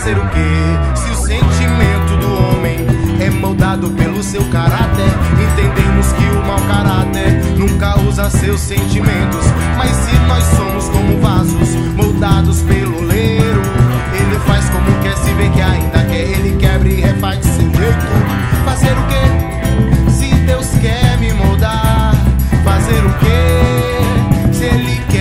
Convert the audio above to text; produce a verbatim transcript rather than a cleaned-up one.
Fazer o quê? Se o sentimento do homem é moldado pelo seu caráter, entendemos que o mau caráter nunca usa seus sentimentos. Mas se nós somos como vasos moldados pelo oleiro, ele faz como quer, se vê que ainda quer, ele quebra e refaz de seu jeito. Fazer o quê? Se Deus quer me moldar, fazer o quê? Se ele quer